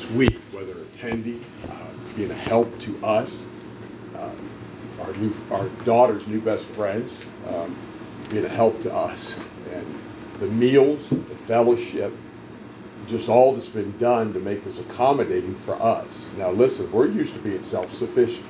this week, whether attending, being a help to us, our daughter's new best friends, being a help to us, and the meals, the fellowship, just all that's been done to make this accommodating for us. Now listen, we're used to being self-sufficient.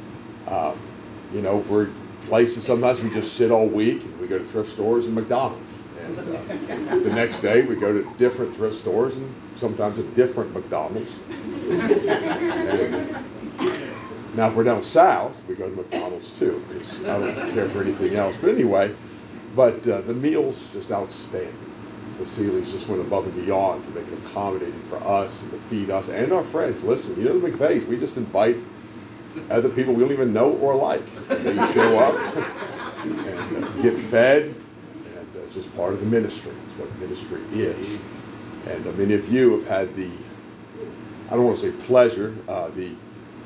We're places sometimes we just sit all week and we go to thrift stores and McDonald's. And the next day we go to different thrift stores and sometimes a different McDonald's. And now if we're down south, we go to McDonald's too, because I don't care for anything else. But anyway, the meal's just outstanding. The Seelys just went above and beyond to make it accommodating for us and to feed us and our friends. Listen, the McVeys, we just invite other people we don't even know or like. They show up and get fed, and it's just part of the ministry. It's what ministry is. And many of you have had I don't want to say pleasure, the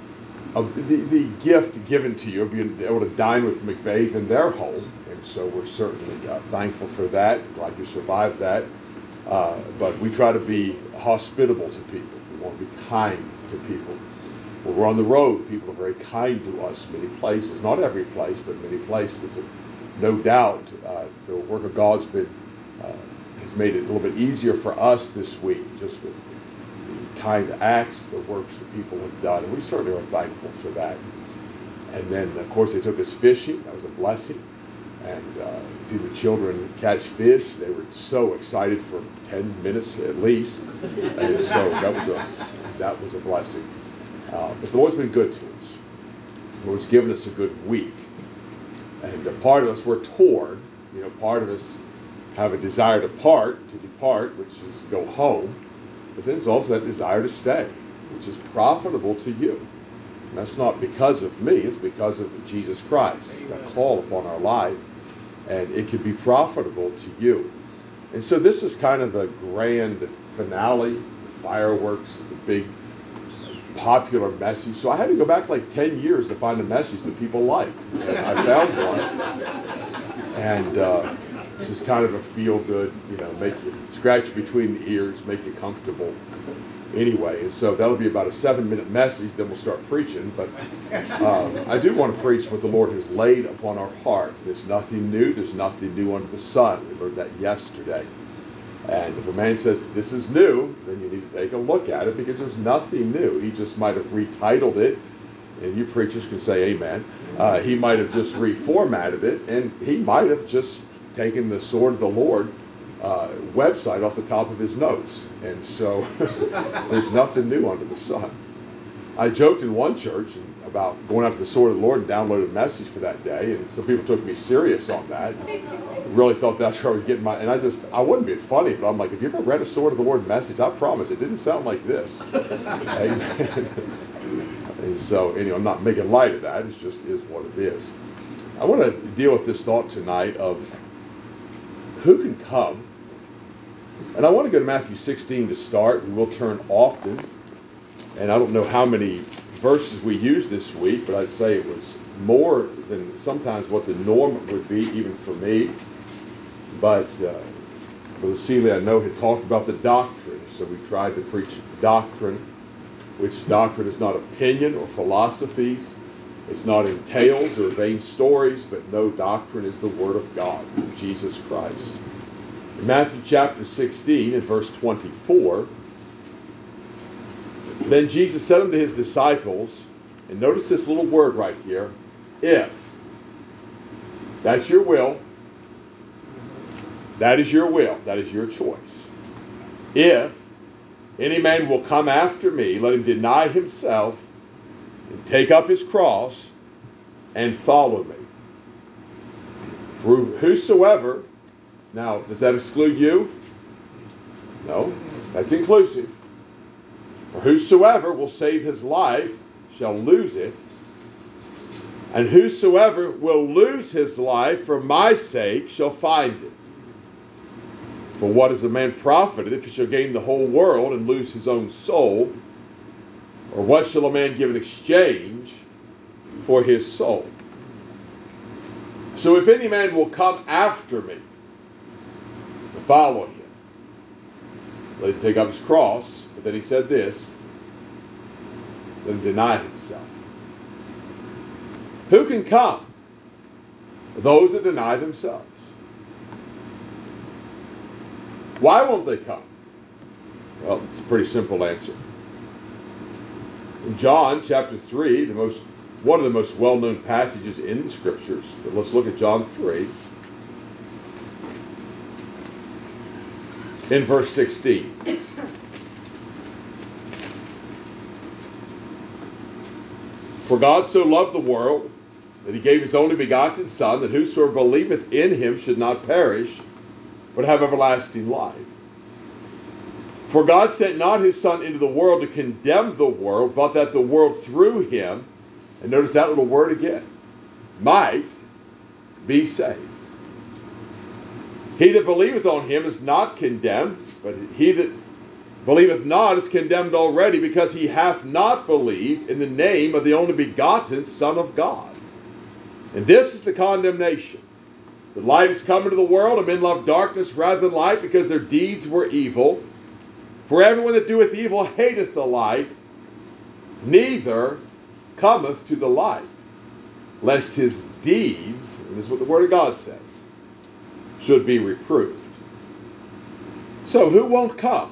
gift given to you of being able to dine with the McVeys in their home. And so we're certainly thankful for that. Glad you survived that. But we try to be hospitable to people. We want to be kind to people. When we're on the road, people are very kind to us many places. Not every place, but many places. And no doubt, the work of God's has made it a little bit easier for us this week, just with the kind acts, the works that people have done. And we certainly are thankful for that. And then, of course, they took us fishing. That was a blessing. And see the children catch fish. They were so excited for 10 minutes at least. And so that was a blessing. But the Lord's been good to us. The Lord's given us a good week. And part of us, we're torn. Part of us have a desire to depart, which is go home. But then there's also that desire to stay, which is profitable to you. And that's not because of me, it's because of Jesus Christ, that call upon our life. And it can be profitable to you. And so this is kind of the grand finale, the fireworks, the big popular message. So I had to go back like 10 years to find a message that people liked. And I found one. And it's just kind of a feel-good, make you scratch between the ears, make you comfortable. Anyway, and so that'll be about a 7-minute message, then we'll start preaching. But I do want to preach what the Lord has laid upon our heart. There's nothing new. There's nothing new under the sun. We learned that yesterday. And if a man says this is new, then you need to take a look at it, because there's nothing new. He just might have retitled it, and you preachers can say amen. He might have just reformatted it, and he might have just taken the Sword of the Lord website off the top of his notes. And so there's nothing new under the sun. I joked in one church about going after the Sword of the Lord and downloaded a message for that day, and some people took me serious on that. Really thought that's where I was getting and I wasn't being funny, but I'm like, have you ever read a Sword of the Lord message? I promise it didn't sound like this. Amen. And so anyway, I'm not making light of that. It just is what it is. I want to deal with this thought tonight of who can come. And I want to go to Matthew 16 to start. We will turn often. And I don't know how many verses we used this week, but I'd say it was more than sometimes what the norm would be, even for me. But Brother Seeley, I know, had talked about the doctrine. So we tried to preach doctrine, which doctrine is not opinion or philosophies. It's not in tales or vain stories, but no, doctrine is the Word of God, Jesus Christ. In Matthew chapter 16 and verse 24, then Jesus said unto his disciples, and notice this little word right here, if. That's your will. That is your will. That is your choice. If any man will come after me, let him deny himself and take up his cross and follow me. For whosoever, now does that exclude you? No, that's inclusive. For whosoever will save his life shall lose it, and whosoever will lose his life for my sake shall find it. For what is a man profited if he shall gain the whole world and lose his own soul? Or what shall a man give in exchange for his soul? So if any man will come after me, to follow him, let him take up his cross. But then he said this, than deny himself. Who can come? Those that deny themselves. Why won't they come? Well, it's a pretty simple answer. In John chapter 3, one of the most well-known passages in the Scriptures, but let's look at John 3. In verse 16. For God so loved the world that he gave his only begotten Son, that whosoever believeth in him should not perish, but have everlasting life. For God sent not his Son into the world to condemn the world, but that the world through him, and notice that little word again, might be saved. He that believeth on him is not condemned, but he that believeth not is condemned already, because he hath not believed in the name of the only begotten Son of God. And this is the condemnation. The light is come into the world, and men love darkness rather than light, because their deeds were evil. For everyone that doeth evil hateth the light, neither cometh to the light, lest his deeds, and this is what the Word of God says, should be reproved. So who won't come?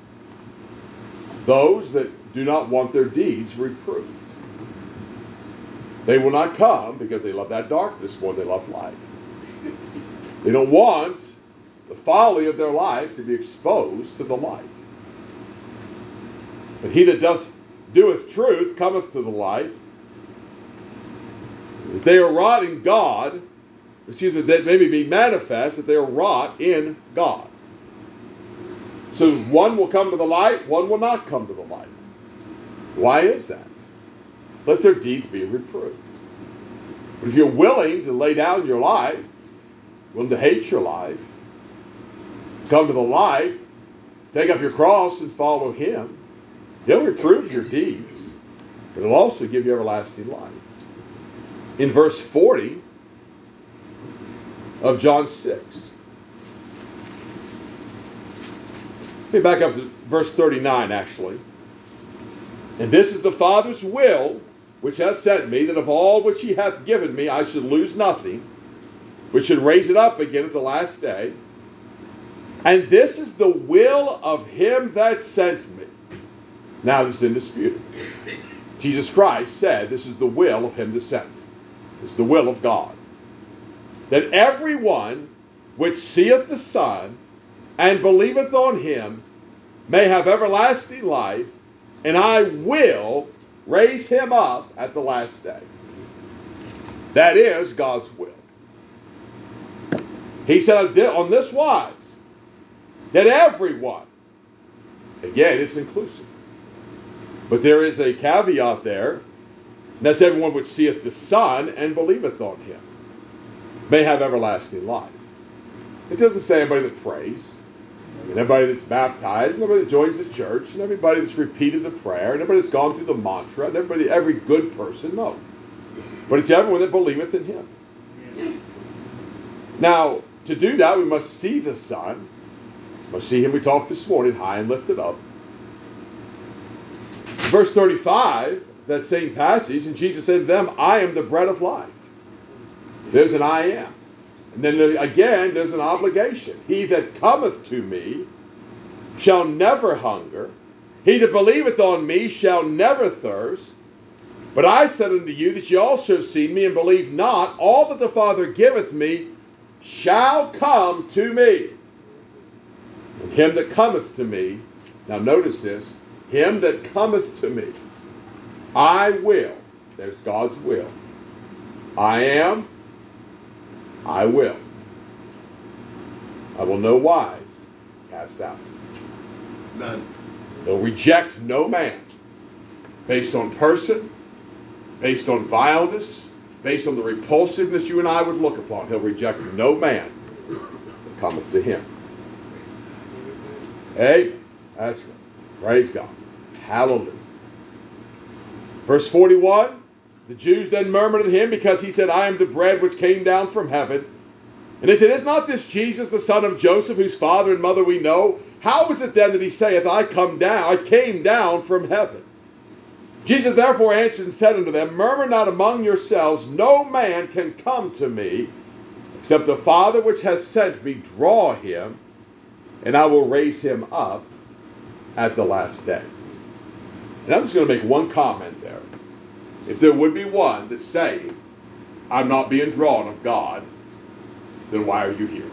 Those that do not want their deeds reproved. They will not come because they love that darkness more than they love light. They don't want the folly of their life to be exposed to the light. But he that doeth truth cometh to the light, that they are wrought in God, that may be manifest, that they are wrought in God. So one will come to the light, one will not come to the light. Why is that? Lest their deeds be reproved. But if you're willing to lay down your life, willing to hate your life, come to the light, take up your cross and follow him, he'll reprove your deeds, but he'll also give you everlasting life. In verse 40 of John 6. Let me back up to verse 39, actually. And this is the Father's will, which hath sent me, that of all which he hath given me I should lose nothing, which should raise it up again at the last day. And this is the will of him that sent me. Now this is indisputed. Jesus Christ said this is the will of him that sent me. This is the will of God. That everyone which seeth the Son and believeth on him may have everlasting life, and I will raise him up at the last day. That is God's will. He said on this wise, that everyone, again, it's inclusive, but there is a caveat there, and that's everyone which seeth the Son and believeth on him may have everlasting life. It doesn't say everybody that prays, and everybody that's baptized, and everybody that joins the church, and everybody that's repeated the prayer, and everybody that's gone through the mantra, and every good person, no. But it's everyone that believeth in him. Now, to do that, we must see the Son. We must see him, we talked this morning, high and lifted up. Verse 35, that same passage, and Jesus said to them, I am the bread of life. There's an I am. And then again, there's an obligation. He that cometh to me shall never hunger. He that believeth on me shall never thirst. But I said unto you that ye also have seen me and believe not. All that the Father giveth me shall come to me. And him that cometh to me, now notice this, him that cometh to me, I will, there's God's will. I am, I will. I will no wise cast out. None. He'll reject no man based on person, based on vileness, based on the repulsiveness you and I would look upon. He'll reject no man that cometh to him. Amen. That's right. Praise God. Hallelujah. Verse 41, the Jews then murmured at him because he said, I am the bread which came down from heaven. And they said, is not this Jesus, the son of Joseph, whose father and mother we know? How is it then that he saith, I came down from heaven? Jesus therefore answered and said unto them, Murmur not among yourselves, no man can come to me, except the Father which has sent me draw him, and I will raise him up at the last day. And I'm just going to make one comment there. If there would be one that's saying, I'm not being drawn of God, then why are you here?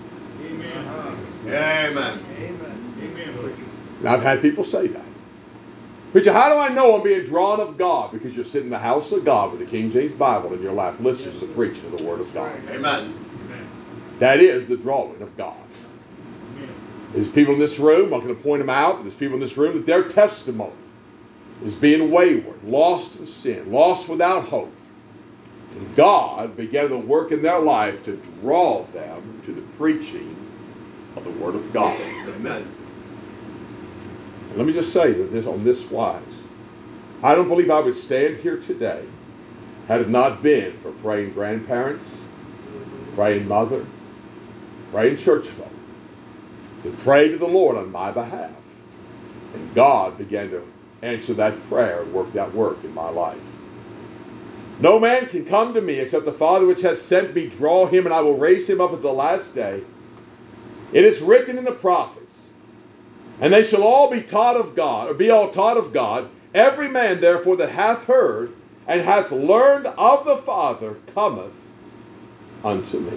Amen. And I've had people say that. Preacher, how do I know I'm being drawn of God? Because you're sitting in the house of God with the King James Bible in your lap, listening to the preaching of the Word of God. Amen. That is the drawing of God. There's people in this room, I'm going to point them out, there's people in this room that their testimony is being wayward, lost in sin, lost without hope. And God began to work in their life to draw them to the preaching of the Word of God. Amen. And let me just say that this on this wise, I don't believe I would stand here today had it not been for praying grandparents, praying mother, praying church folk, that prayed to the Lord on my behalf. And God began to answer that prayer and work that work in my life. No man can come to me except the Father which has sent me draw him, and I will raise him up at the last day. It is written in the prophets, and they shall all be taught of God, or be all taught of God. Every man therefore that hath heard and hath learned of the Father cometh unto me.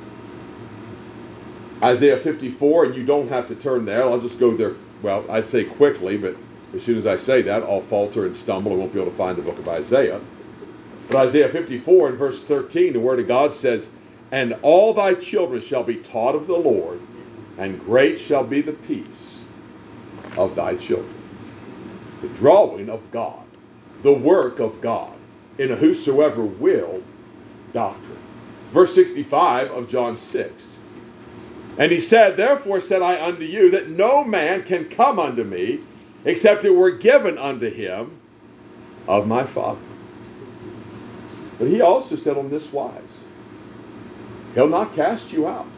Isaiah 54, and you don't have to turn there. I'll just go there, well, I'd say quickly, but as soon as I say that, I'll falter and stumble and won't be able to find the book of Isaiah. But Isaiah 54 and verse 13, the Word of God says, And all thy children shall be taught of the Lord, and great shall be the peace of thy children. The drawing of God, the work of God, in a whosoever will doctrine. Verse 65 of John 6. And he said, Therefore said I unto you, that no man can come unto me, except it were given unto him of my Father. But he also said on this wise, He'll not cast you out.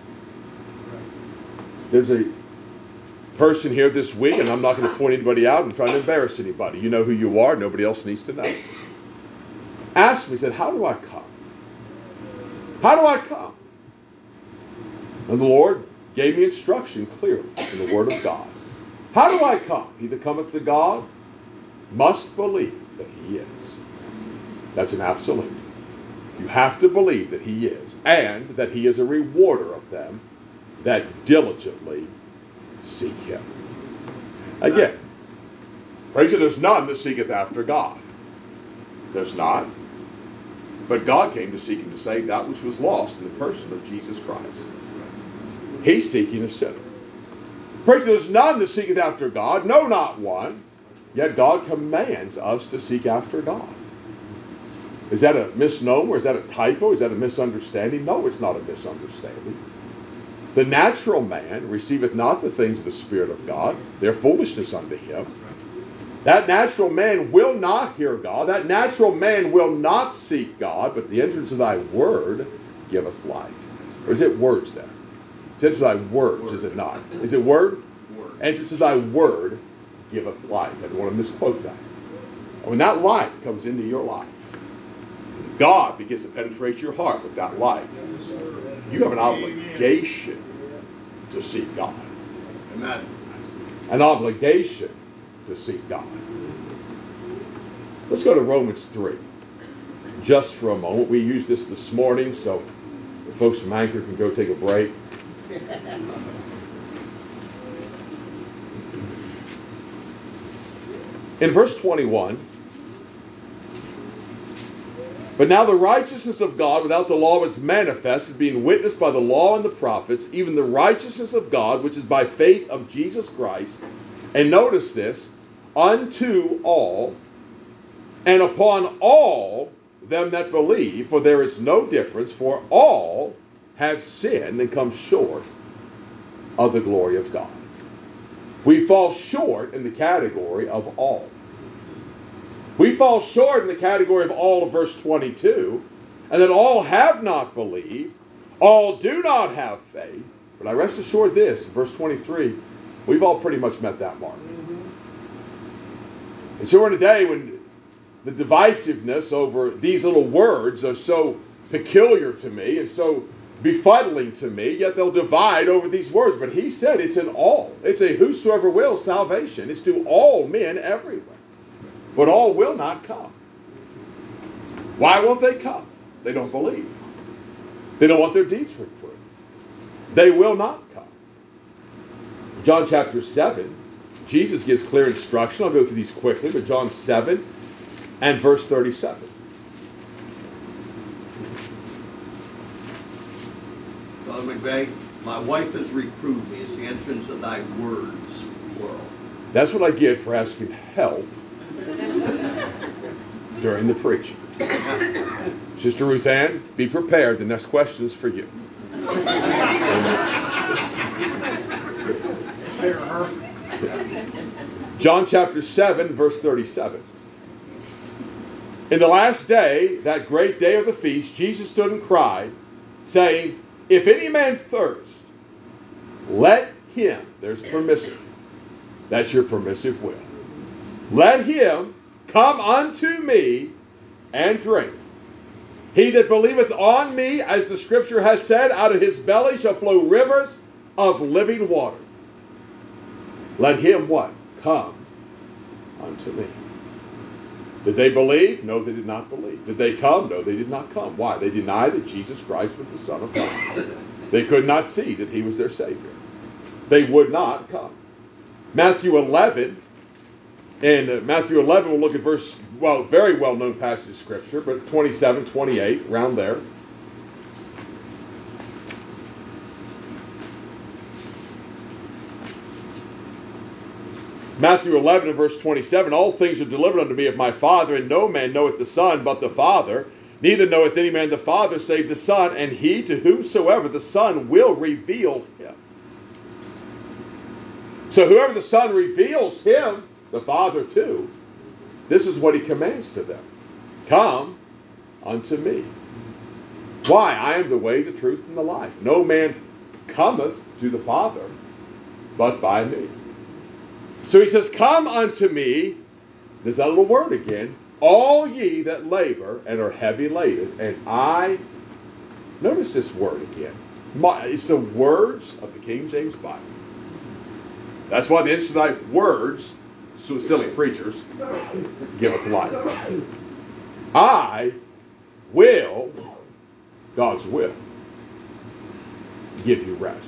There's a person here this week, and I'm not going to point anybody out and try to embarrass anybody. You know who you are. Nobody else needs to know. Asked me, said, how do I come? How do I come? And the Lord gave me instruction clearly in the Word of God. How do I come? He that cometh to God must believe that He is. That's an absolute. You have to believe that He is, and that He is a rewarder of them that diligently seek Him. Again, preacher, there's none that seeketh after God. There's not. But God came to seek and to save that which was lost in the person of Jesus Christ. He's seeking a sinner. Preacher, there's none that seeketh after God, no, not one. Yet God commands us to seek after God. Is that a misnomer? Is that a typo? Is that a misunderstanding? No, it's not a misunderstanding. The natural man receiveth not the things of the Spirit of God. They're foolishness unto him. That natural man will not hear God. That natural man will not seek God, but the entrance of thy word giveth light. Or is it words there? It's entrance of thy words, is it not? Is it word? Word. Entrance of thy word giveth light. I don't want to misquote that. And when that light comes into your life, God begins to penetrate your heart with that light. You have an obligation to seek God. Amen. An obligation to seek God. Let's go to Romans 3. Just for a moment. We used this morning, so the folks from Anchor can go take a break. In verse 21, But now the righteousness of God without the law was manifested, being witnessed by the law and the prophets, even the righteousness of God, which is by faith of Jesus Christ. And notice this, unto all, and upon all them that believe, for there is no difference, for all have sinned and come short of the glory of God. We fall short in the category of all. We fall short in the category of all of verse 22, and that all have not believed, all do not have faith. But I rest assured this, verse 23, we've all pretty much met that mark. And so we're in a day when the divisiveness over these little words are so peculiar to me and so befuddling to me, yet they'll divide over these words. But he said it's an all. It's a whosoever will salvation. It's to all men everywhere. But all will not come. Why won't they come? They don't believe. They don't want their deeds reproved. They will not come. John chapter 7, Jesus gives clear instruction. I'll go through these quickly, but John 7 and verse 37. Father McVeigh, my wife has reproved me. It's the entrance of thy words, plural. That's what I get for asking help during the preaching. Sister Ruth Ann, be prepared. The next question is for you. Spare her. John chapter 7, verse 37. In the last day, that great day of the feast, Jesus stood and cried, saying, if any man thirst, let him, there's permissive. That's your permissive will. Let him come unto me and drink. He that believeth on me, as the scripture has said, out of his belly shall flow rivers of living water. Let him what? Come unto me. Did they believe? No, they did not believe. Did they come? No, they did not come. Why? They denied that Jesus Christ was the Son of God. They could not see that he was their Savior. They would not come. Matthew 11, and Matthew 11, we'll look at verse, well, very well-known passage of Scripture, but 27, 28, around there. Matthew 11 and verse 27, all things are delivered unto me of my Father, and no man knoweth the Son but the Father, neither knoweth any man the Father save the Son, and he to whomsoever the Son will reveal him. So whoever the Son reveals him, the Father too, this is what he commands to them. Come unto me. Why? I am the way, the truth, and the life. No man cometh to the Father but by me. So he says, come unto me, there's that little word again, all ye that labor and are heavy laden, and I, notice this word again. It's the words of the King James Bible. That's why the interest of thy words, so silly preachers, giveth life. I will, God's will, give you rest.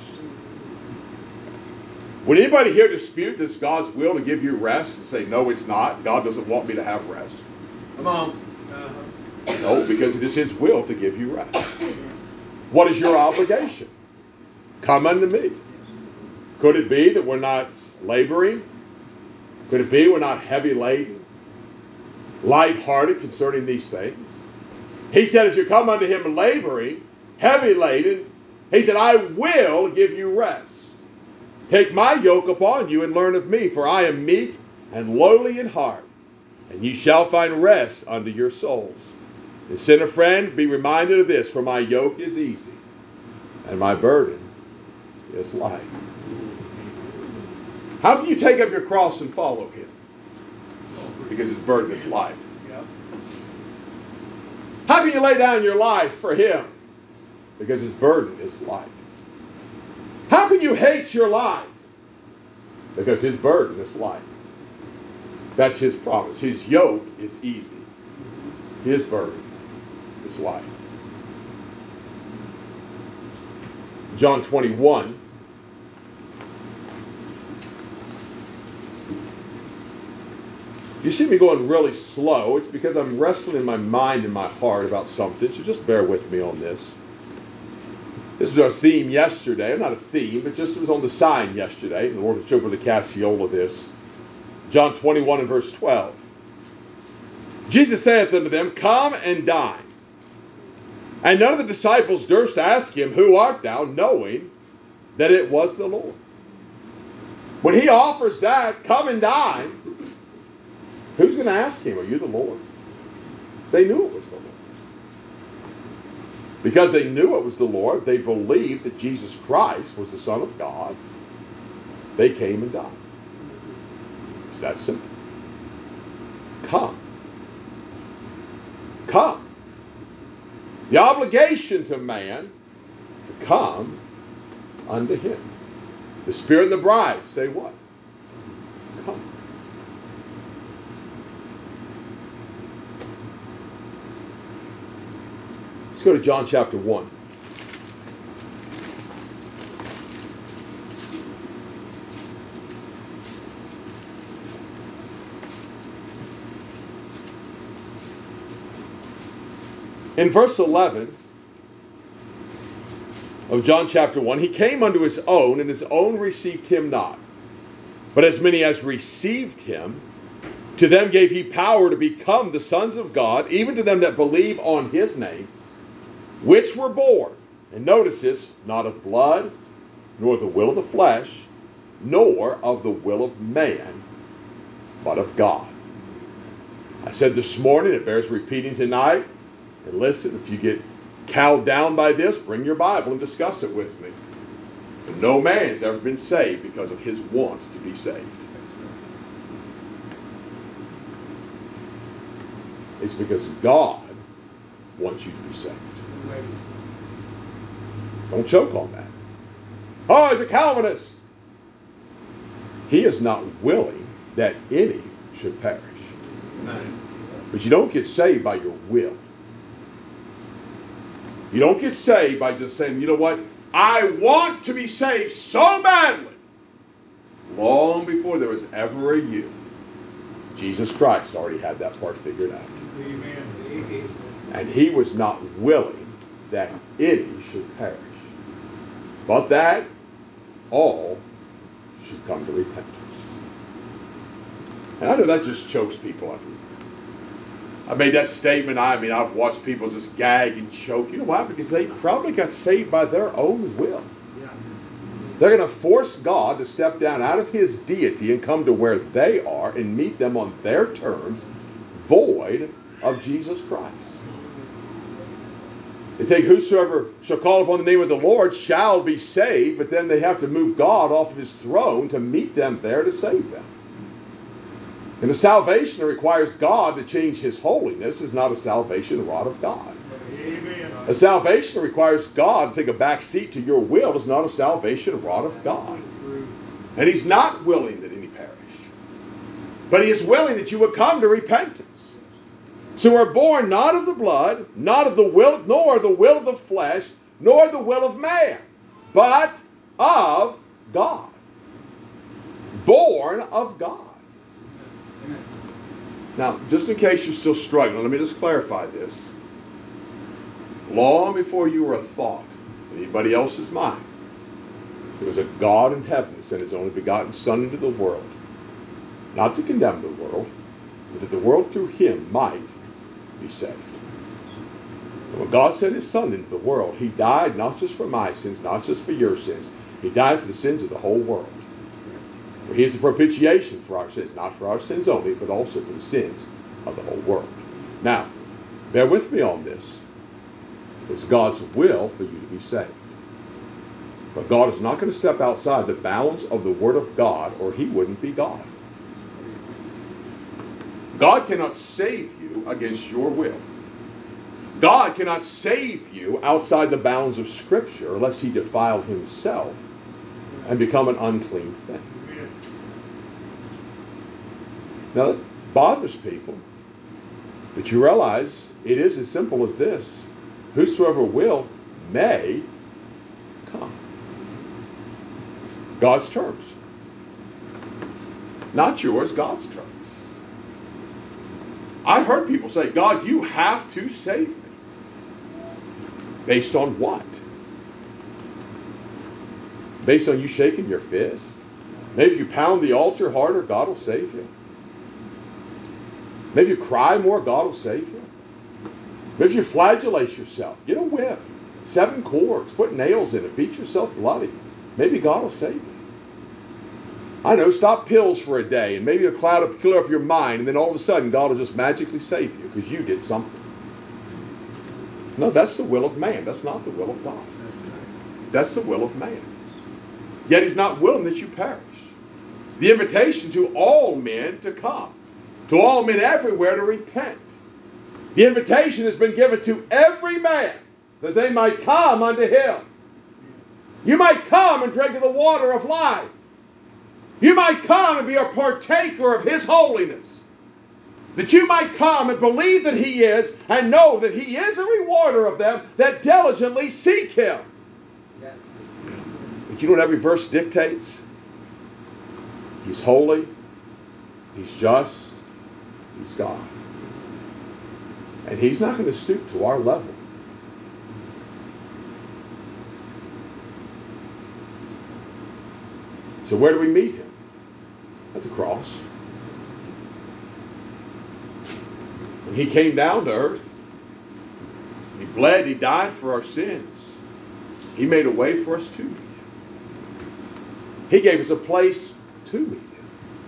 Would anybody here dispute this God's will to give you rest and say, no, it's not? God doesn't want me to have rest. Come on. No, because it is his will to give you rest. What is your obligation? Come unto me. Could it be that we're not laboring? Could it be we're not heavy laden? Light-hearted concerning these things? He said, if you come unto him laboring, heavy laden, he said, I will give you rest. Take my yoke upon you and learn of me, for I am meek and lowly in heart, and ye shall find rest unto your souls. And sinner friend, be reminded of this, for my yoke is easy, and my burden is light. How can you take up your cross and follow him? Because his burden is light. How can you lay down your life for him? Because his burden is light. How can you hate your life? Because his burden is light. That's his promise. His yoke is easy. His burden is light. John 21. If you see me going really slow, it's because I'm wrestling in my mind and my heart about something, so just bear with me on this. This was our theme yesterday. Not a theme, but just it was on the sign yesterday. The Lord showed with the Cassiola this. John 21 and verse 12. Jesus saith unto them, come and dine. And none of the disciples durst ask him, who art thou, knowing that it was the Lord. When he offers that, come and dine, who's going to ask him, are you the Lord? They knew it was the Lord. Because they knew it was the Lord, they believed that Jesus Christ was the Son of God. They came and died. It's that simple. come. Come. The obligation to man to come unto him. The Spirit and the bride say what? Come. Let's go to John chapter 1. In verse 11 of John chapter 1, he came unto his own, and his own received him not. But as many as received him, to them gave he power to become the sons of God, even to them that believe on his name, which were born, and notice this, not of blood, nor the will of the flesh, nor of the will of man, but of God. I said this morning, it bears repeating tonight. And listen, if you get cowed down by this, bring your Bible and discuss it with me. But no man has ever been saved because of his want to be saved. It's because God wants you to be saved. Don't choke on that. Oh, he's a Calvinist. He is not willing that any should perish. But you don't get saved by your will. You don't get saved by just saying, you know what, I want to be saved so badly. Long before there was ever a you, Jesus Christ already had that part figured out. Amen. And he was not willing that any should perish, but that all should come to repentance. And I know that just chokes people up. I made that statement. I've watched people just gag and choke. You know why? Because they probably got saved by their own will. They're going to force God to step down out of his deity and come to where they are and meet them on their terms, void of Jesus Christ. They take whosoever shall call upon the name of the Lord shall be saved, but then they have to move God off of his throne to meet them there to save them. And a salvation that requires God to change his holiness is not a salvation wrought of God. Amen. A salvation that requires God to take a back seat to your will is not a salvation wrought of God. And he's not willing that any perish. But he is willing that you would come to repentance. So we're born not of the blood, not of the will, nor the will of the flesh, nor the will of man, but of God. Born of God. Now, just in case you're still struggling, let me just clarify this. Long before you were a thought in anybody else's mind, there was a God in heaven that sent his only begotten Son into the world, not to condemn the world, but that the world through him might be saved. And when God sent his Son into the world, he died not just for my sins, not just for your sins. He died for the sins of the whole world. He is the propitiation for our sins, not for our sins only, but also for the sins of the whole world. Now, bear with me on this. It's God's will for you to be saved. But God is not going to step outside the bounds of the Word of God, or he wouldn't be God. God cannot save you against your will. God cannot save you outside the bounds of Scripture unless he defile himself and become an unclean thing. Now, that bothers people. But you realize it is as simple as this. Whosoever will may come. God's terms. Not yours, God's terms. I've heard people say, God, you have to save me. Based on what? Based on you shaking your fist? Maybe if you pound the altar harder, God will save you. Maybe if you cry more, God will save you. Maybe if you flagellate yourself, get a whip, 7 cords, put nails in it, beat yourself bloody. Maybe God will save you. I know, stop pills for a day, and maybe it'll clear up your mind, and then all of a sudden God will just magically save you because you did something. No, that's the will of man. That's not the will of God. That's the will of man. Yet he's not willing that you perish. The invitation to all men to come. to all men everywhere to repent. The invitation has been given to every man that they might come unto him. You might come and drink of the water of life. You might come and be a partaker of his holiness. That you might come and believe that he is, and know that he is a rewarder of them that diligently seek him. But you know what every verse dictates? He's holy, he's just, he's God. And he's not going to stoop to our level. So where do we meet him? At the cross. When he came down to earth, he bled, he died for our sins. He made a way for us to meet him. He gave us a place to meet him.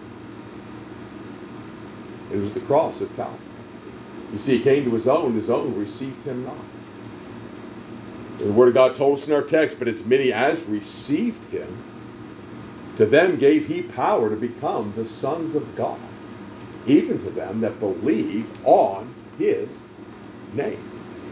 It was the cross of Calvary. You see, he came to his own received him not. The Word of God told us in our text, but as many as received him, to them gave he power to become the sons of God, even to them that believe on his name.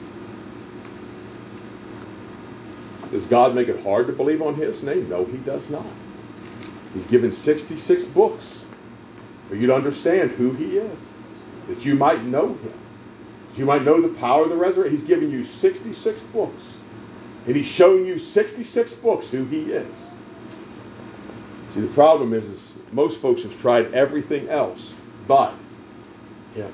Does God make it hard to believe on his name? No, he does not. He's given 66 books for you to understand who he is, that you might know him, that you might know the power of the resurrection. He's given you 66 books, and he's shown you 66 books who he is. See, the problem is most folks have tried everything else but him.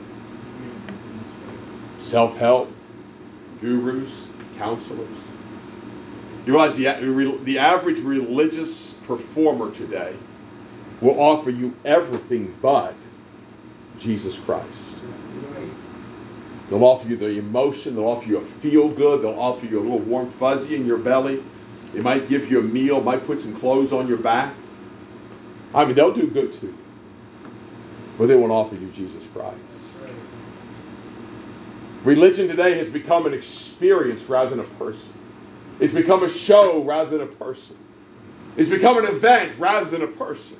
Self-help, gurus, counselors. You realize the average religious performer today will offer you everything but Jesus Christ. They'll offer you the emotion. They'll offer you a feel-good. They'll offer you a little warm fuzzy in your belly. They might give you a meal, might put some clothes on your back. I mean, they'll do good too. But they won't offer you Jesus Christ. Religion today has become an experience rather than a person. It's become a show rather than a person. It's become an event rather than a person.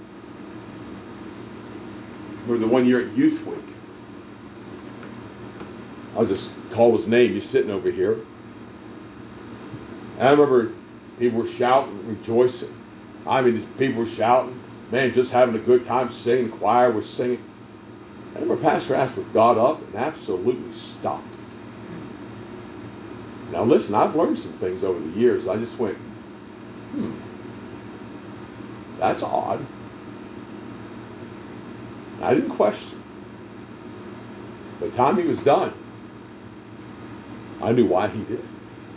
Remember the one year at Youth Week. I'll just call his name. He's sitting over here. And I remember people were shouting, rejoicing. I mean, people were shouting. Man, just having a good time singing. Choir was singing. I remember Pastor Asquith got up and absolutely stopped. Now listen, I've learned some things over the years. I just went, that's odd. I didn't question. By the time he was done, I knew why he did.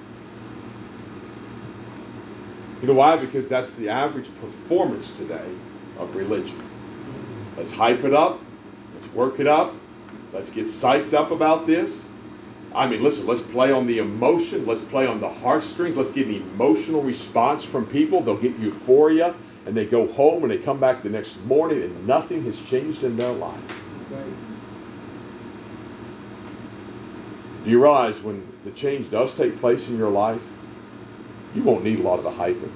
You know why? Because that's the average performance today of religion. Let's hype it up. Let's work it up. Let's get psyched up about this. I mean, listen, let's play on the emotion. Let's play on the heartstrings. Let's get an emotional response from people. They'll get euphoria, and they go home and they come back the next morning and nothing has changed in their life. Do you realize when the change does take place in your life, you won't need a lot of the hyping.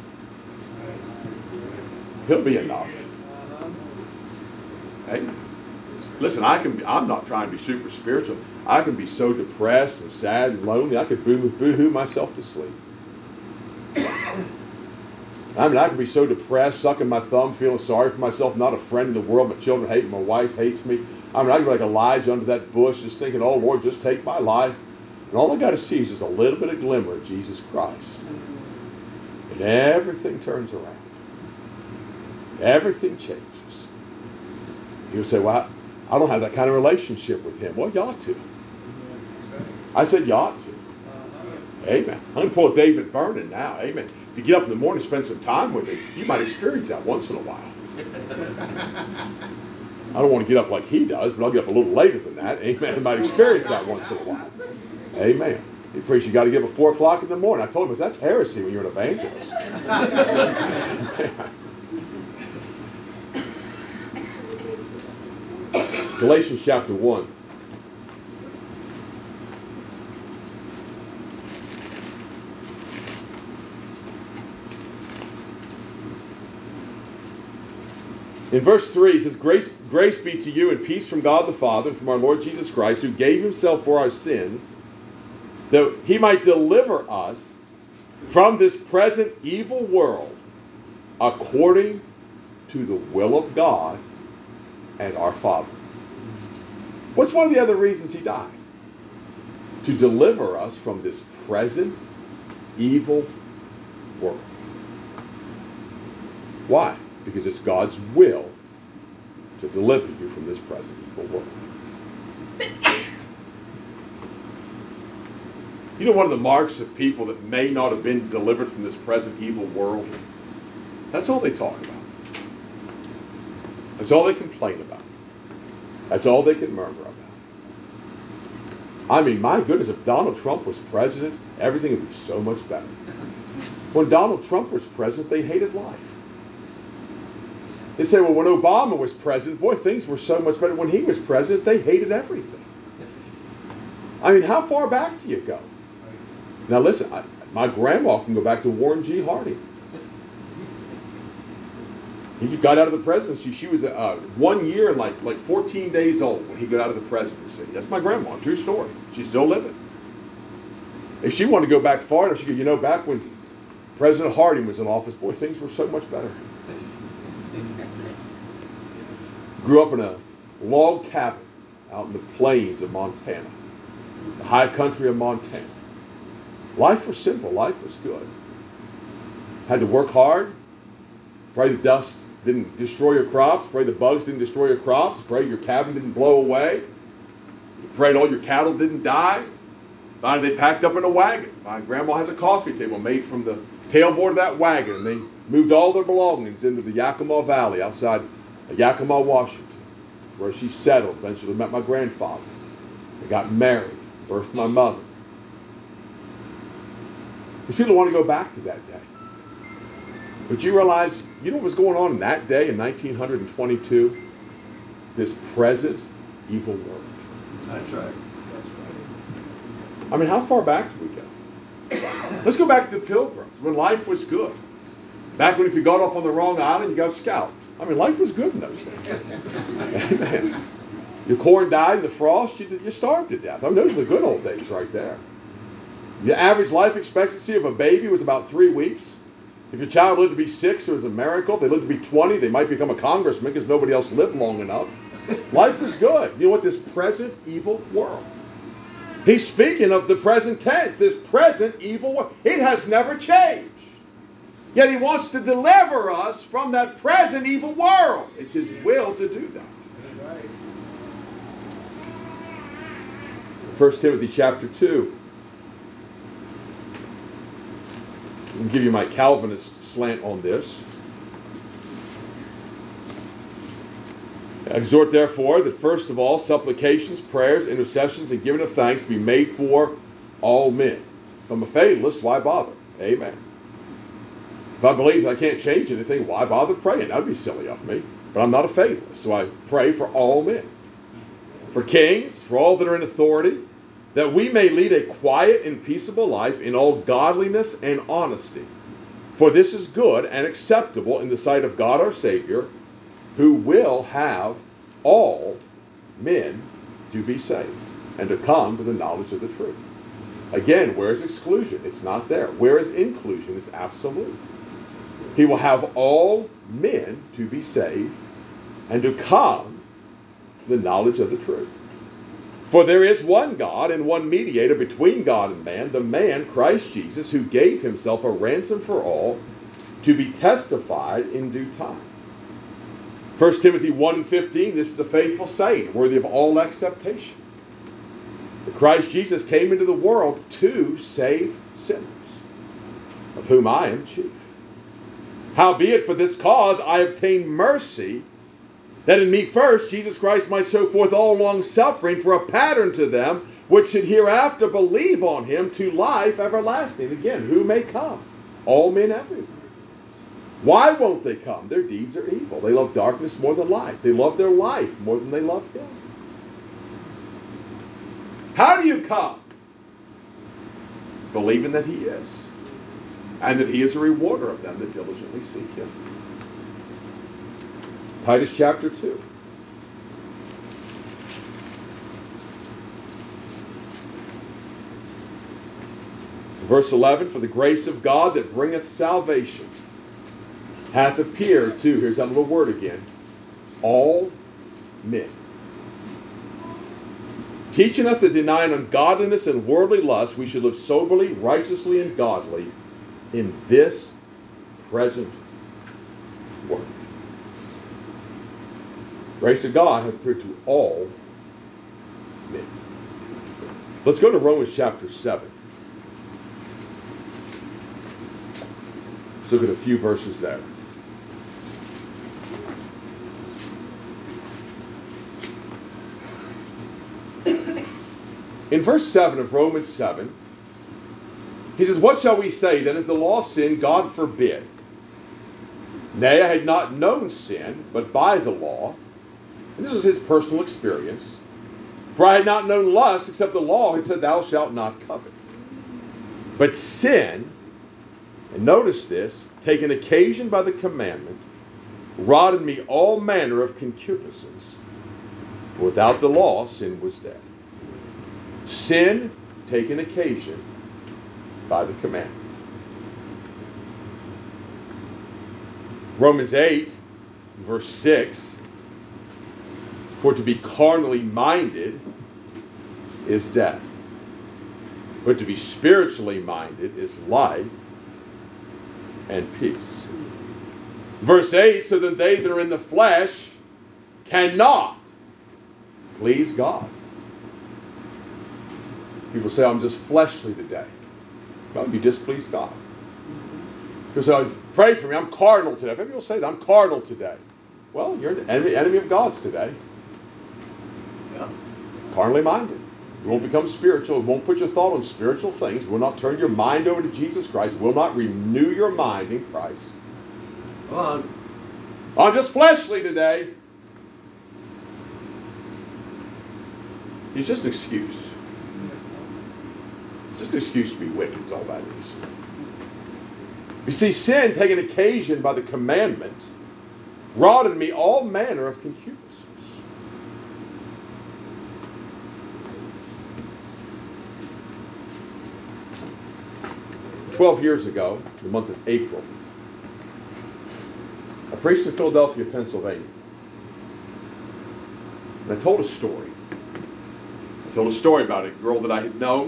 He'll be enough. Hey, listen, I'm not trying to be super spiritual. I can be so depressed and sad and lonely, I could boo-hoo myself to sleep. I mean, I can be so depressed, sucking my thumb, feeling sorry for myself, not a friend in the world, my children hate me, my wife hates me. I mean, I can be like Elijah under that bush, just thinking, oh, Lord, just take my life. And all I got to see is just a little bit of glimmer of Jesus Christ. And everything turns around. Everything changes. You'll say, well, I don't have that kind of relationship with him. Well, you ought to. I said you ought to. Amen. I'm going to pull a David Vernon now. Amen. If you get up in the morning and spend some time with him, you might experience that once in a while. I don't want to get up like he does, but I'll get up a little later than that. Amen. I might experience that once in a while. Amen. He preached, you got to give at 4 o'clock in the morning. I told him, that's heresy when you're an evangelist. Galatians chapter 1. In verse 3, it says, grace be to you and peace from God the Father and from our Lord Jesus Christ, who gave himself for our sins, that he might deliver us from this present evil world, according to the will of God and our Father. What's one of the other reasons he died? To deliver us from this present evil world. Why? Because it's God's will to deliver you from this present evil world. You know, one of the marks of people that may not have been delivered from this present evil world, that's all they talk about. That's all they complain about. That's all they can murmur about. I mean, my goodness, if Donald Trump was president, everything would be so much better. When Donald Trump was president, they hated life. They say, well, when Obama was president, boy, things were so much better. When he was president, they hated everything. I mean, how far back do you go? Now listen, my grandma can go back to Warren G. Harding. He got out of the presidency. She was 1 year and like 14 days old when he got out of the presidency. That's my grandma, true story. She's still living. If she wanted to go back far enough, she could, back when President Harding was in office, boy, things were so much better. Grew up in a log cabin out in the plains of Montana, the high country of Montana. Life was simple. Life was good. Had to work hard. Pray the dust didn't destroy your crops. Pray the bugs didn't destroy your crops. Pray your cabin didn't blow away. Prayed all your cattle didn't die. Finally, they packed up in a wagon. My grandma has a coffee table made from the tailboard of that wagon. And they moved all their belongings into the Yakima Valley outside Yakima, Washington. That's where she settled. Eventually met my grandfather. They got married. Birthed my mother. These people want to go back to that day. But you realize, you know what was going on in that day in 1922? This present evil world. That's right. I mean, how far back do we go? Let's go back to the Pilgrims, when life was good. Back when if you got off on the wrong island, you got scalped. I mean, life was good in those days. Amen. Your corn died in the frost, you starved to death. I mean, those are the good old days right there. The average life expectancy of a baby was about 3 weeks. If your child lived to be 6, it was a miracle. If they lived to be 20, they might become a congressman because nobody else lived long enough. Life was good. You know what? This present evil world. He's speaking of the present tense, this present evil world. It has never changed. Yet he wants to deliver us from that present evil world. It's his will to do that. 1 Timothy chapter 2. I'll give you my Calvinist slant on this. Exhort therefore that first of all supplications, prayers, intercessions, and giving of thanks be made for all men. If I'm a fatalist, why bother? Amen. If I believe I can't change anything, why bother praying? That would be silly of me. But I'm not a fatalist, so I pray for all men. For kings, for all that are in authority, that we may lead a quiet and peaceable life in all godliness and honesty. For this is good and acceptable in the sight of God our Savior, who will have all men to be saved and to come to the knowledge of the truth. Again, where is exclusion? It's not there. Where is inclusion? It's absolute. He will have all men to be saved and to come to the knowledge of the truth. For there is one God and one mediator between God and man, the man Christ Jesus, who gave himself a ransom for all, to be testified in due time. 1 Timothy 1:15, this is a faithful saying, worthy of all acceptation. That Christ Jesus came into the world to save sinners, of whom I am chief. Howbeit for this cause I obtained mercy, that in me first Jesus Christ might show forth all long suffering for a pattern to them which should hereafter believe on him to life everlasting. Again, who may come? All men everywhere. Why won't they come? Their deeds are evil. They love darkness more than light. They love their life more than they love him. How do you come? Believing that he is. And that he is a rewarder of them that diligently seek him. Titus chapter 2. Verse 11, for the grace of God that bringeth salvation hath appeared to, here's that little word again, all men. Teaching us that denying ungodliness and worldly lust, we should live soberly, righteously, and godly in this present world. Grace of God hath appeared to all men. Let's go to Romans chapter 7. Let's look at a few verses there. In verse 7 of Romans 7, he says, what shall we say then? Is the law sin? God forbid. Nay, I had not known sin, but by the law. And this was his personal experience. For I had not known lust, except the law had said, thou shalt not covet. But sin, and notice this, taking occasion by the commandment, wrought in me all manner of concupiscence. For without the law, sin was dead. Sin, taking occasion by the commandment. Romans 8, verse 6, for to be carnally minded is death, but to be spiritually minded is life and peace. Verse 8, so that they that are in the flesh cannot please God. People say, I'm just fleshly today. Well, you displease God. Because pray for me, I'm carnal today. If people say that, I'm carnal today. Well, you're an enemy of God's today. Yeah. Carnally minded. You won't become spiritual. You won't put your thought on spiritual things. Will not turn your mind over to Jesus Christ. Will not renew your mind in Christ. I'm just fleshly today. It's just an excuse. It's just an excuse to be wicked is all that is. You see, sin, taking occasion by the commandment, wrought in me all manner of concupiscence. "12 years ago, the month of April, I preached in Philadelphia, Pennsylvania. And I told a story. I told a story about a girl that I had known.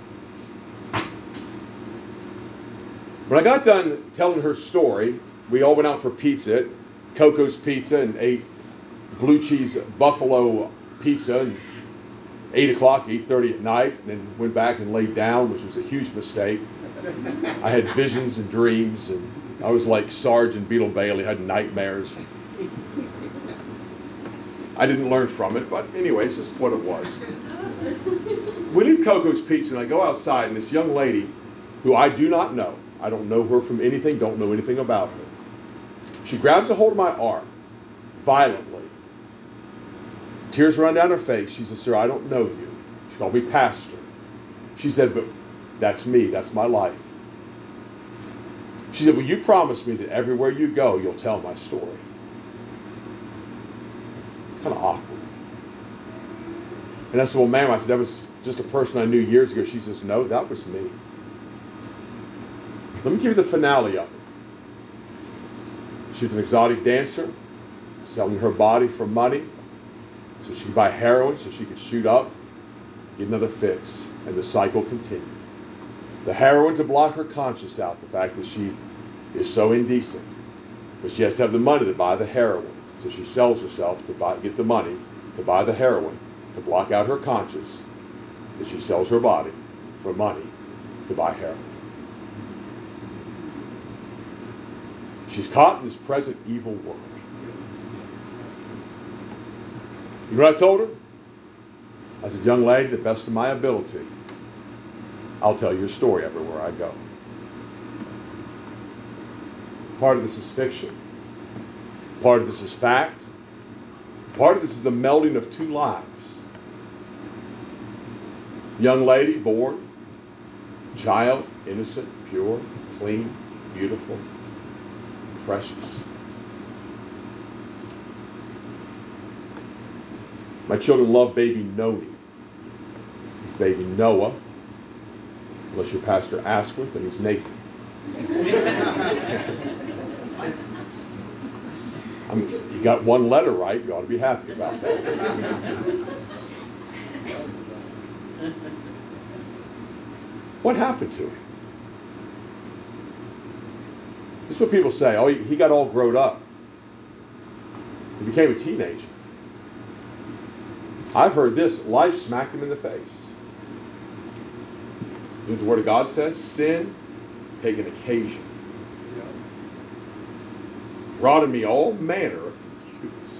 When I got done telling her story, we all went out for pizza at Coco's Pizza and ate blue cheese buffalo pizza and 8 o'clock, 8:30 at night, and then went back and laid down, which was a huge mistake. I had visions and dreams, and I was like Sarge and Beetle Bailey, had nightmares. I didn't learn from it, but anyway, it's just what it was. We leave Coco's Pizza, and I go outside, and this young lady, who I do not know, I don't know her from anything, don't know anything about her. She grabs a hold of my arm, violently. Tears run down her face. She says, "Sir, I don't know you." She called me pastor. She said, "But that's me, that's my life." She said, "Will you promise me that everywhere you go, you'll tell my story?" Kind of awkward. And I said, "Well, ma'am," I said, "that was just a person I knew years ago." She says, "No, that was me." Let me give you the finale of it. She was an exotic dancer, selling her body for money, so she could buy heroin, so she could shoot up, get another fix, and the cycle continued. The heroin to block her conscience out, the fact that she is so indecent. But she has to have the money to buy the heroin, so she sells herself to get the money to buy the heroin, to block out her conscience, that she sells her body for money to buy heroin. She's caught in this present evil world. You know what I told her? I said, "Young lady, to the best of my ability, I'll tell your story everywhere I go." Part of this is fiction. Part of this is fact. Part of this is the melding of two lives. Young lady, born, child, innocent, pure, clean, beautiful, precious. My children love baby Noni. He's baby Noah. Unless you're Pastor Asquith, and he's Nathan. You got one letter right. You ought to be happy about that. What happened to him? This is what people say. Oh, he got all grown up. He became a teenager. I've heard this. Life smacked him in the face. You know what the Word of God says? Sin, take an occasion. Brought in me all manner of concupiscence.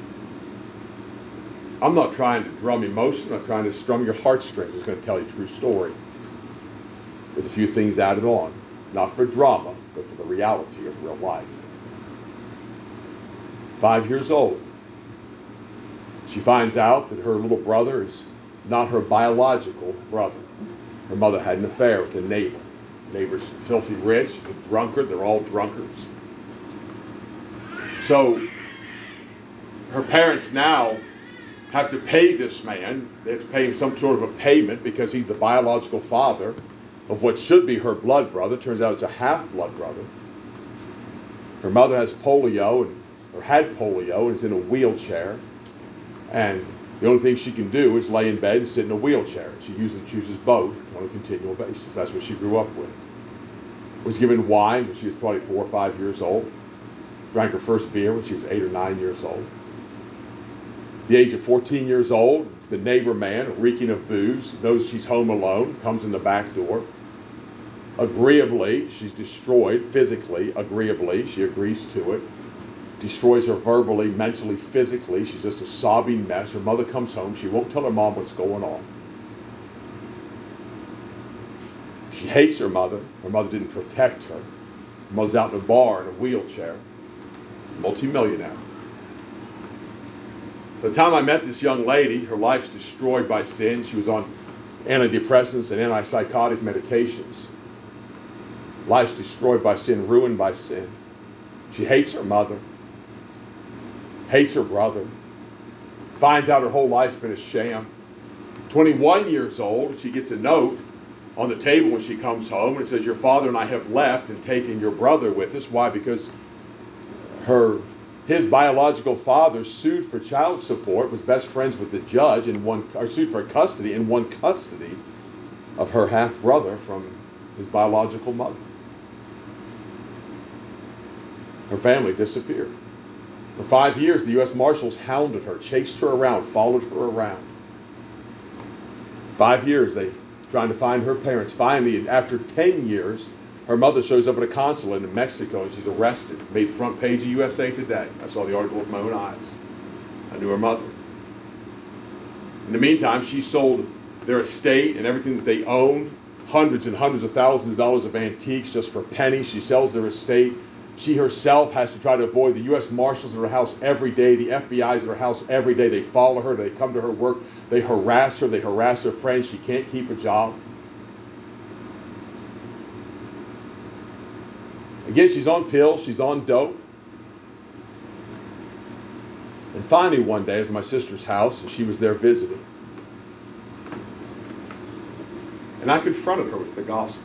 I'm not trying to drum emotion. I'm not trying to strum your heartstrings. I'm just going to tell you a true story with a few things added on. Not for drama, but for the reality of real life. 5 years old. She finds out that her little brother is not her biological brother. Her mother had an affair with a neighbor. The neighbor's filthy rich. He's a drunkard. They're all drunkards. So her parents now have to pay this man. They have to pay him some sort of a payment because he's the biological father of what should be her blood brother. Turns out it's a half-blood brother. Her mother has polio, or had polio, and is in a wheelchair. And the only thing she can do is lay in bed and sit in a wheelchair. She usually chooses both on a continual basis. That's what she grew up with. Was given wine when she was probably 4 or 5 years old. Drank her first beer when she was 8 or 9 years old. At the age of 14 years old, the neighbor man, reeking of booze, knows she's home alone, comes in the back door. Agreeably, she's destroyed, physically, agreeably, she agrees to it. Destroys her verbally, mentally, physically. She's just a sobbing mess. Her mother comes home. She won't tell her mom what's going on. She hates her mother. Her mother didn't protect her. Her mother's out in a bar in a wheelchair. Multi-millionaire. By the time I met this young lady, her life's destroyed by sin. She was on antidepressants and antipsychotic medications. Life's destroyed by sin, ruined by sin. She hates her mother. Hates her brother. Finds out her whole life's been a sham. 21 years old, she gets a note on the table when she comes home, and it says, your father and I have left and taken your brother with us. Why? Because his biological father sued for child support, was best friends with the judge, or sued for custody, and won custody of her half-brother from his biological mother. Her family disappeared. For 5 years, the U.S. Marshals hounded her, chased her around, followed her around. 5 years, they trying to find her parents. Finally, after 10 years, her mother shows up at a consulate in Mexico and she's arrested. Made front page of USA Today. I saw the article with my own eyes. I knew her mother. In the meantime, she sold their estate and everything that they owned, hundreds and hundreds of thousands of dollars of antiques just for pennies. She sells their estate. She herself has to try to avoid the U.S. Marshals at her house every day, the FBI's at her house every day. They follow her. They come to her work. They harass her. They harass her friends. She can't keep a job. Again, she's on pills. She's on dope. And finally one day, I was at my sister's house, and she was there visiting. And I confronted her with the gospel.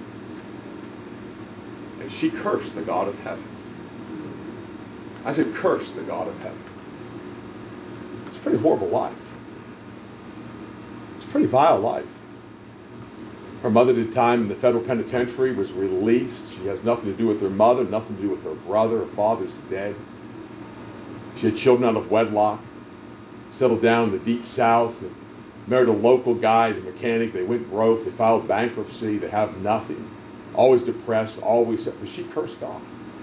And she cursed the God of heaven. I said, curse the God of heaven. It's a pretty horrible life. It's a pretty vile life. Her mother did time in the federal penitentiary, was released. She has nothing to do with her mother, nothing to do with her brother. Her father's dead. She had children out of wedlock, settled down in the deep south, and married a local guy as a mechanic. They went broke. They filed bankruptcy. They have nothing. Always depressed, always, but she cursed God.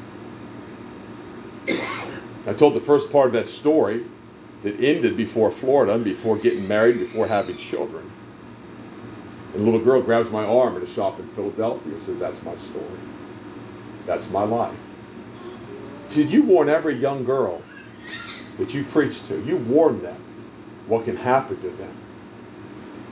I told the first part of that story that ended before Florida, before getting married, before having children. And a little girl grabs my arm at a shop in Philadelphia and says, that's my story. That's my life. She said, you warn every young girl that you preach to. You warn them what can happen to them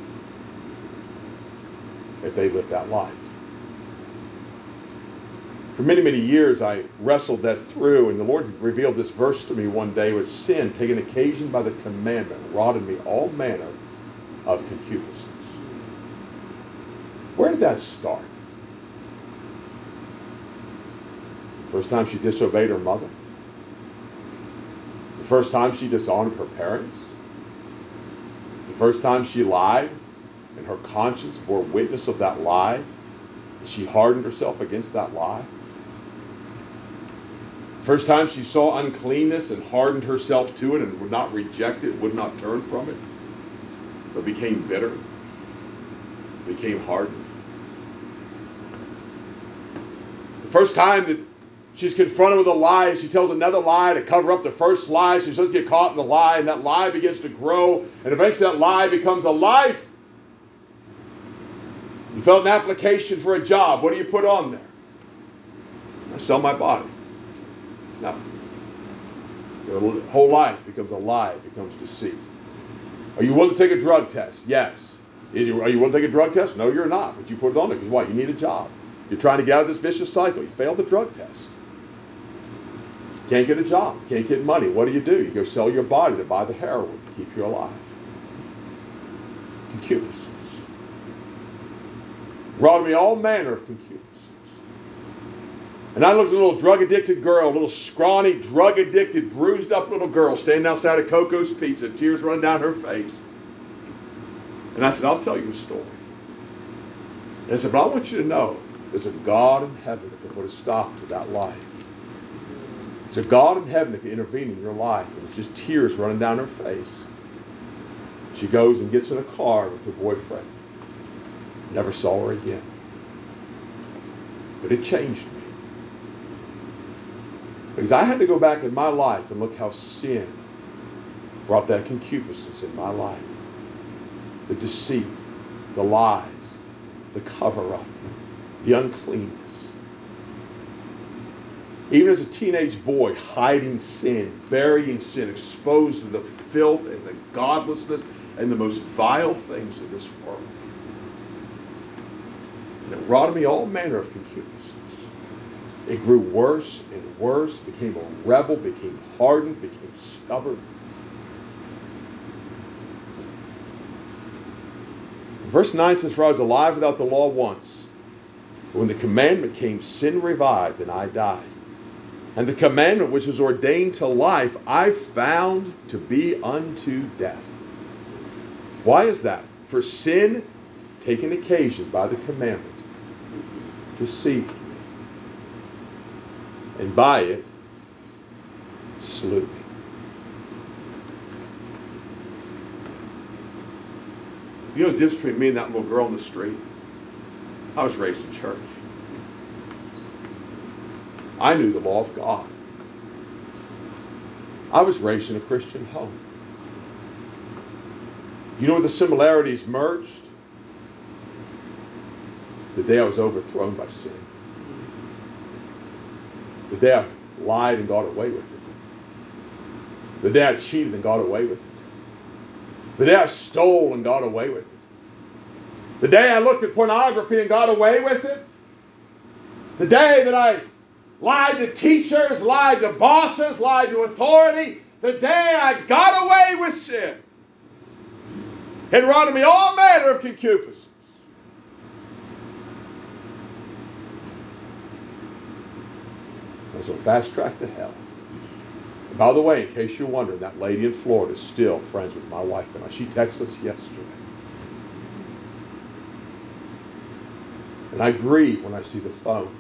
if they live that life. For many, many years, I wrestled that through, and the Lord revealed this verse to me one day: with sin, taking occasion by the commandment, wrought in me all manner of concupiscence. Where did that start? The first time she disobeyed her mother? The first time she dishonored her parents? The first time she lied, and her conscience bore witness of that lie, and she hardened herself against that lie? First time she saw uncleanness and hardened herself to it and would not reject it, would not turn from it, but became bitter, became hardened. The first time that she's confronted with a lie and she tells another lie to cover up the first lie, so she doesn't get caught in the lie, and that lie begins to grow, and eventually that lie becomes a life. You filled an application for a job. What do you put on there? I sell my body. No. Your whole life becomes a lie, it becomes deceit. Are you willing to take a drug test? Yes. Are you willing to take a drug test? No, you're not. But you put it on there because what? You need a job. You're trying to get out of this vicious cycle. You failed the drug test. Can't get a job. Can't get money. What do? You go sell your body to buy the heroin to keep you alive. Concupiscence. Wrought me all manner of concupiscence. And I looked at a little drug-addicted girl, a little scrawny, drug-addicted, bruised-up little girl standing outside of Coco's Pizza, tears running down her face. And I said, I'll tell you a story. And I said, but I want you to know there's a God in heaven that can put a stop to that life. There's a God in heaven that can intervene in your life. And it's just tears running down her face. She goes and gets in a car with her boyfriend. Never saw her again. But it changed me. Because I had to go back in my life and look how sin brought that concupiscence in my life. The deceit, the lies, the cover-up, the uncleanness. Even as a teenage boy, hiding sin, burying sin, exposed to the filth and the godlessness and the most vile things of this world. And it wrought in me all manner of concupiscence. It grew worse and worse, became a rebel, became hardened, became stubborn. Verse 9 says, for I was alive without the law once. But when the commandment came, sin revived, and I died. And the commandment which was ordained to life, I found to be unto death. Why is that? For sin, taken occasion by the commandment, deceived me. And by it, slew me. You know the difference between me and that little girl in the street? I was raised in church. I knew the law of God. I was raised in a Christian home. You know where the similarities merged? The day I was overthrown by sin. The day I lied and got away with it. The day I cheated and got away with it. The day I stole and got away with it. The day I looked at pornography and got away with it. The day that I lied to teachers, lied to bosses, lied to authority. The day I got away with sin. It wrought in me all manner of concupiscence. I was on a fast track to hell. And by the way, in case you're wondering, that lady in Florida is still friends with my wife and I. She texted us yesterday. And I grieve when I see the phone.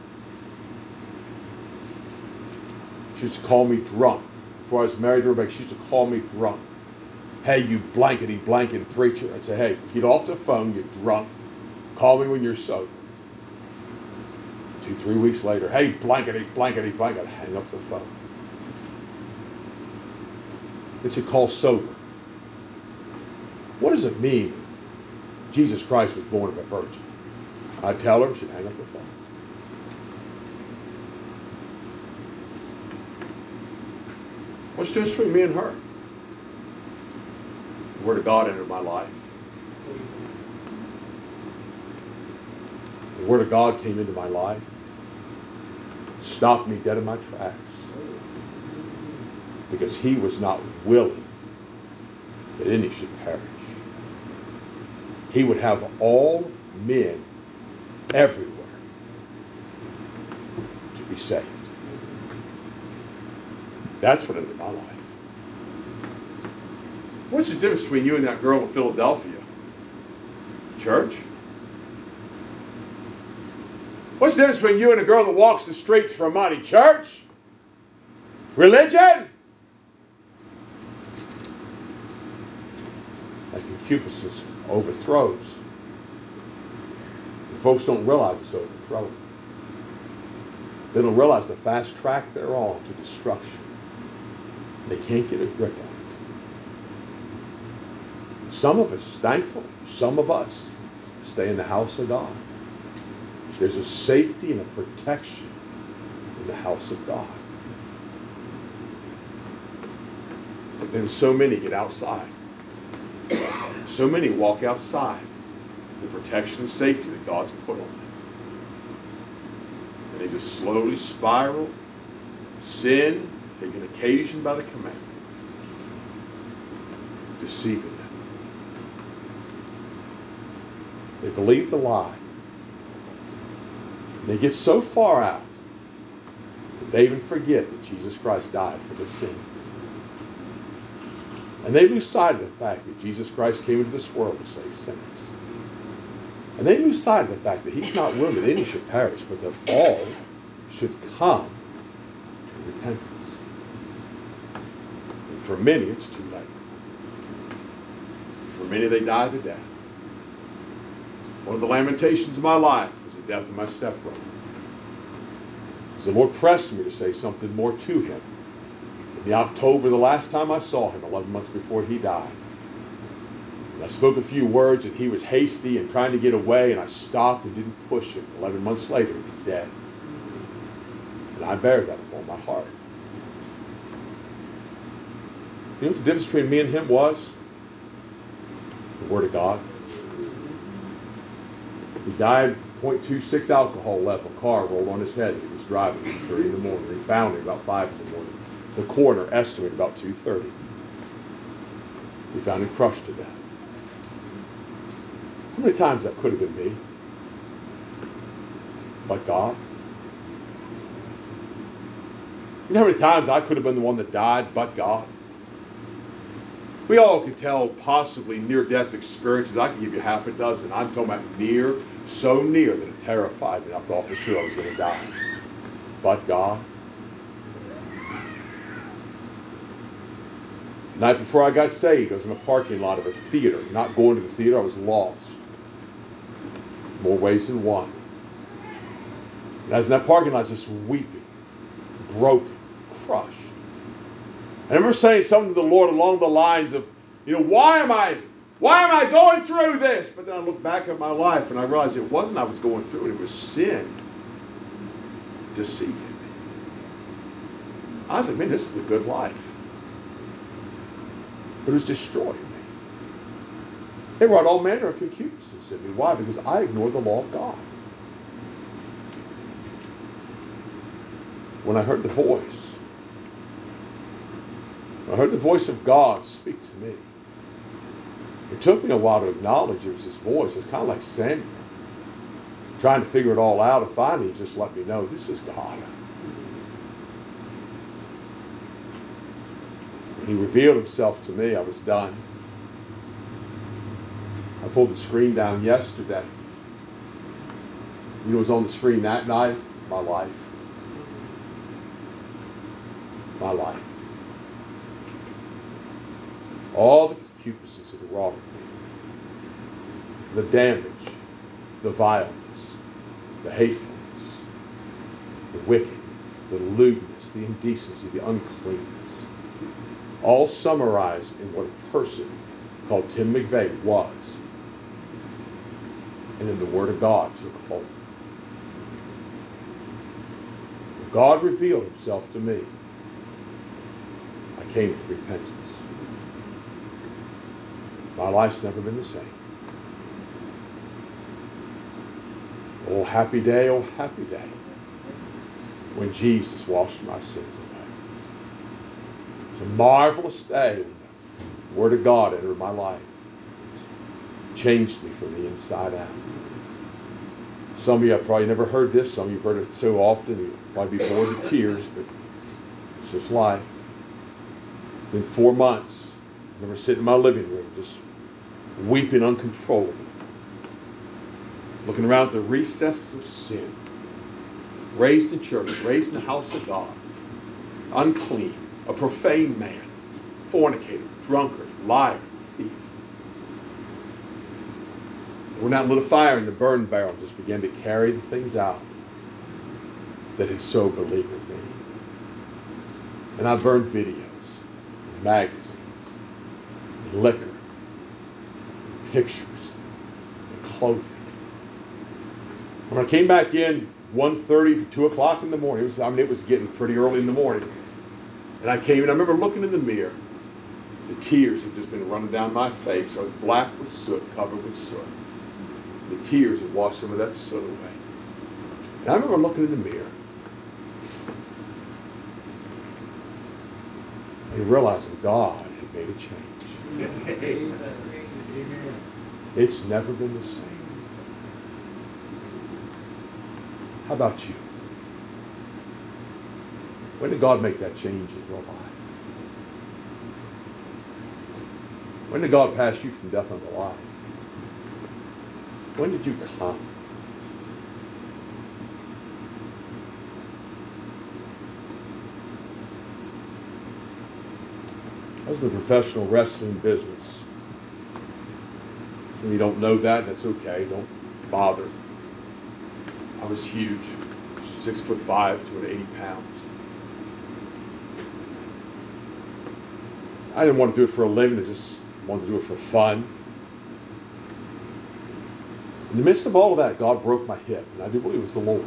She used to call me drunk. Before I was married to Rebecca, she used to call me drunk. Hey, you blankety blanket preacher. I'd say, hey, get off the phone, you're drunk. Call me when you're sober. 2-3 weeks later, hey, blankety blanket. I'd hang up the phone. It's a call sober. What does it mean Jesus Christ was born of a virgin? I'd tell her, she'd hang up the phone. What's the difference between me and her? The Word of God entered my life. The Word of God came into my life. stopped me dead in my tracks. Because he was not willing that any should perish. He would have all men everywhere to be saved. That's what ended my life. What's the difference between you and that girl in Philadelphia? Church? What's the difference between you and a girl that walks the streets for money? Church? Religion? That concupiscence overthrows. And folks don't realize it's overthrown. They don't realize the fast track they're on to destruction. They can't get a grip on it. Some of us, thankful, some of us stay in the house of God. There's a safety and a protection in the house of God. But then so many get outside. So many walk outside the protection and safety that God's put on them. And they just slowly spiral, sin, taking occasion by the commandment, deceiving them. They believe the lie. They get so far out that they even forget that Jesus Christ died for their sins. And they lose sight of the fact that Jesus Christ came into this world to save sinners. And they lose sight of the fact that he's not willing that any should perish, but that all should come to repentance. And for many, it's too late. For many, they die the death. One of the lamentations of my life was the death of my stepbrother. As the Lord pressed me to say something more to him. In the October, the last time I saw him, 11 months before he died. And I spoke a few words, and he was hasty and trying to get away, and I stopped and didn't push him. 11 months later, he's dead. And I bear that upon my heart. You know what the difference between me and him was? The Word of God. He died 0.26 alcohol level. Car rolled on his head. He was driving at 3 in the morning. They found him about 5 in the morning. The coroner estimated about 2:30. He found him crushed to death. How many times that could have been me? But God? You know how many times I could have been the one that died, but God? We all could tell possibly near-death experiences. I could give you half a dozen. I'm talking about near, so near that it terrified me. I thought for sure I was going to die. But God? The night before I got saved, I was in a parking lot of a theater. Not going to the theater, I was lost. More ways than one. And I was in that parking lot just weeping, broken, crushed. I remember saying something to the Lord along the lines of, why am I going through this? But then I looked back at my life and I realized it wasn't I was going through it. It was sin deceiving me. I was like, man, this is the good life. But it was destroying me. It brought all manner of concupiscence in me. Why? Because I ignored the law of God. When I heard the voice, of God speak to me, it took me a while to acknowledge it was his voice. It's kind of like Samuel, trying to figure it all out, and finally he just let me know, this is God. When he revealed himself to me, I was done. I pulled the screen down yesterday. You know what was on the screen that night? My life. My life. All the concupiscence that had wrought in me. The damage, the violence, the hatefulness, the wickedness, the lewdness, the indecency, the uncleanness. All summarized in what a person called Tim McVeigh was. And then the Word of God took hold. When God revealed himself to me, I came to repentance. My life's never been the same. Oh, happy day, oh, happy day. when Jesus washed my sins away. It's a marvelous day when the Word of God entered my life. Changed me from the inside out. Some of you have probably never heard this. Some of you have heard it so often, you'll probably be bored to tears, but it's just life. Within 4 months, I remember sitting in my living room just weeping uncontrollably, looking around at the recesses of sin. Raised in church, raised in the house of God, unclean, a profane man, fornicator, drunkard, liar, thief. I went out and lit a fire in the burn barrel and just began to carry the things out that had so beleaguered me. And I burned videos, and magazines, and liquor, and pictures, and clothing. When I came back in 1:30, 2 o'clock in the morning, it was getting pretty early in the morning. And I came and I remember looking in the mirror. The tears had just been running down my face. I was black with soot, covered with soot. The tears had washed some of that soot away. And I remember looking in the mirror and realizing God had made a change. It's never been the same. How about you? When did God make that change in your life? When did God pass you from death unto life? When did you come? I was in the professional wrestling business. If you don't know that, that's okay. Don't bother. I was huge, 6'5", 280 pounds. I didn't want to do it for a living. I just wanted to do it for fun. In the midst of all of that, God broke my hip, and I do believe it was the Lord.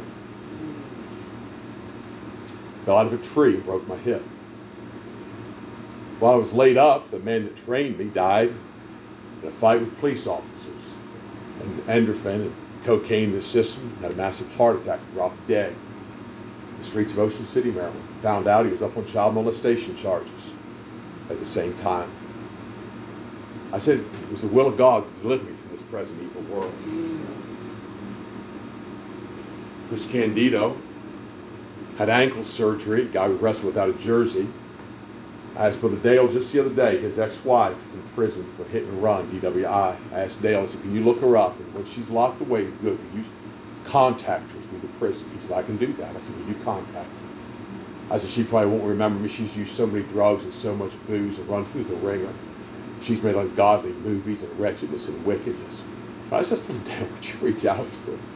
Fell out of a tree and broke my hip. While I was laid up, the man that trained me died in a fight with police officers. And endorphin and cocaine in the system, had a massive heart attack, and dropped dead in the streets of Ocean City, Maryland. Found out he was up on child molestation charges at the same time. I said it was the will of God to deliver me from this present evil world. Chris Candido had ankle surgery, a guy who wrestled without a jersey. I asked Brother Dale just the other day, his ex-wife is in prison for hit and run, DWI. I asked Dale, I said, can you look her up? And when she's locked away, good, can you contact her through the prison? He said, I can do that. I said, will you contact her? I said, she probably won't remember me. She's used so many drugs and so much booze and run through the ringer. She's made ungodly movies and wretchedness and wickedness. I said, Brother Dale, would you reach out to her?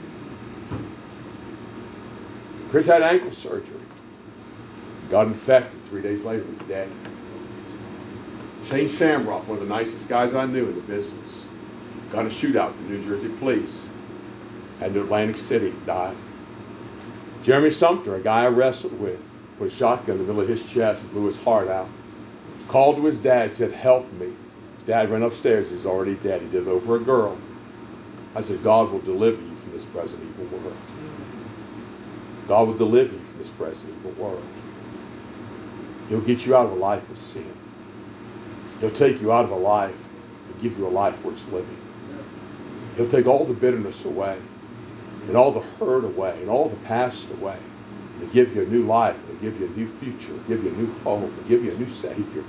Chris had ankle surgery. Got infected. 3 days later, he was dead. Shane Shamrock, one of the nicest guys I knew in the business, got a shootout with the New Jersey police. Had to Atlantic City, died. Jeremy Sumter, a guy I wrestled with, put a shotgun in the middle of his chest and blew his heart out. Called to his dad, said, help me. His dad ran upstairs, he was already dead. He did it over a girl. I said, God will deliver you from this present evil world. God will deliver you from this present evil world. He'll get you out of a life of sin. He'll take you out of a life and give you a life worth living. He'll take all the bitterness away and all the hurt away and all the past away and give you a new life and give you a new future, give you a new home, and give you a new Savior.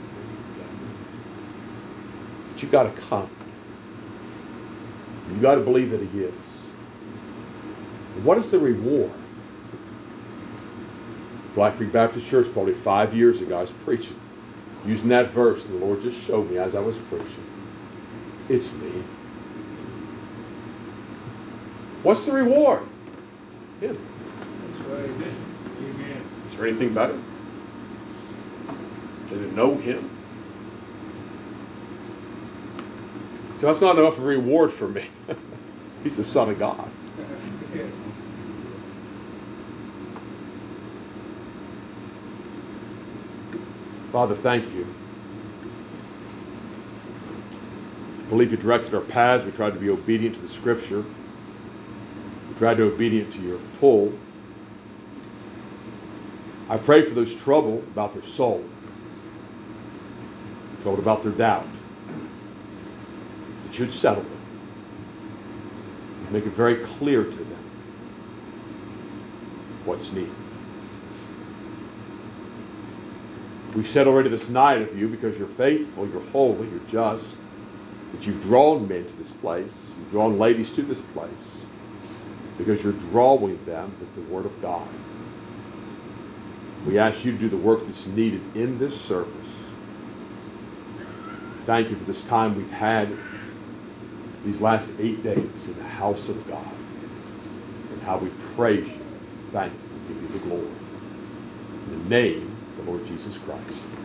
But you've got to come. You've got to believe that He is. And what is the reward? Black Creek Baptist Church, probably 5 years ago, I was preaching, using that verse, and the Lord just showed me as I was preaching. It's me. What's the reward? Him. That's right. Amen. Is there anything better than to know Him? So that's not enough of a reward for me. He's the Son of God. Father, thank you. I believe you directed our paths. We tried to be obedient to the Scripture. We tried to be obedient to your pull. I pray for those troubled about their soul, troubled about their doubt, that you'd settle them. Make it very clear to them what's needed. We've said already this night of you, because you're faithful, you're holy, you're just, that you've drawn men to this place. You've drawn ladies to this place because you're drawing them with the Word of God. We ask you to do the work that's needed in this service. Thank you for this time we've had these last 8 days in the house of God, and how we praise you, thank you, give you the glory. In the name of the Lord Jesus Christ.